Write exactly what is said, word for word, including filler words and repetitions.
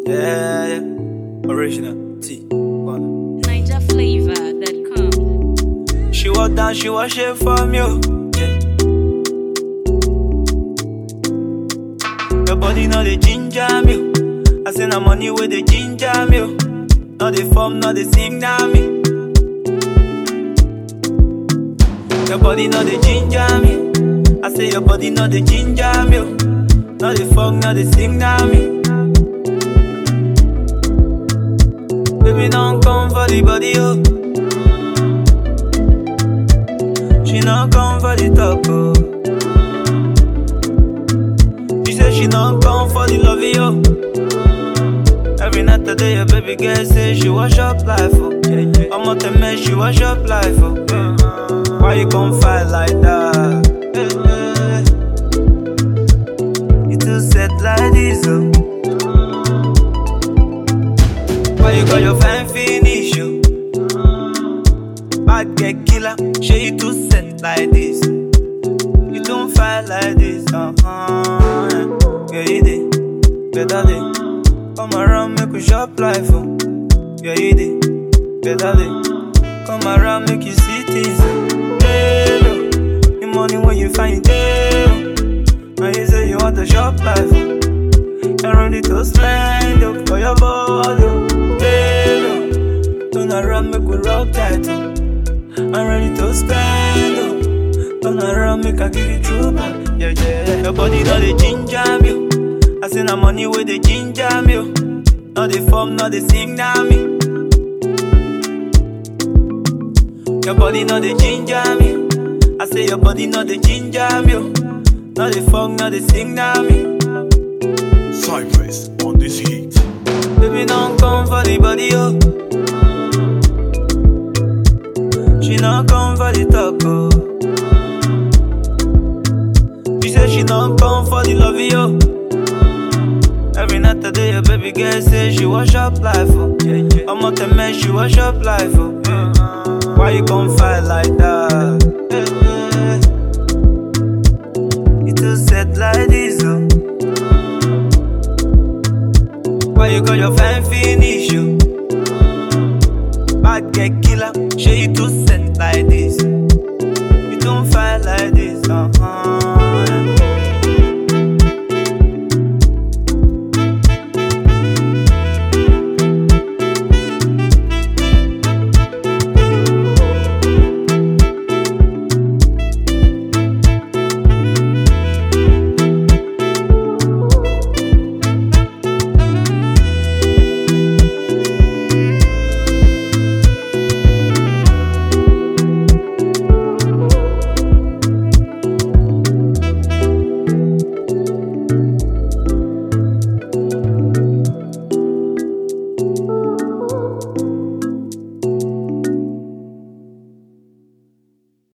Yeah, yeah. Original T. One. Niger Flavor dot com. She walk down, she wash it from you. Yeah. Your body know the ginger me. I send her money with the ginger me. Not the form, not the signal me. Your body know the ginger me. I say your body know the ginger me. Not the form, not the signal me. Baby, don't come for the body, oh. She don't come for the talk, oh. She said she don't come for the love, yo. Every night of the day, baby girl say she wash up life, oh. I'm out the mess, she wash up life, oh. Why you gon' fight like that? You too set like this, oh. Why you got your fine finish, yo? Bad get killer, shey you too set like this. You don't fight like this, uh-huh. Yeah, you did, better day. Come around, make you shop life, oh. Yeah, you did, better day. Come around, make you see things, oh. Hey, no. The money when you find it, oh. Now you say you want to shop life, oh. I'm ready to spend, oh, for your body, oh. Turn around, make we rock that, oh. I'm ready to spend, oh. Turn around, make I give you true back. Yeah, yeah. Your body know the ginger me. I send her money with the ginger me. Not the form, not the signal me. Your body know the ginger me. I say your body know the ginger me. Not the form, not the signal me. Cypress on this heat. Baby, don't come for the body, oh. She don't come for the talk, oh. She said she don't come for the love, yo. Every night of the day, baby girl say she wash up life, oh. I'm out the mess, she wash up life, oh. Why you gon' fight like that?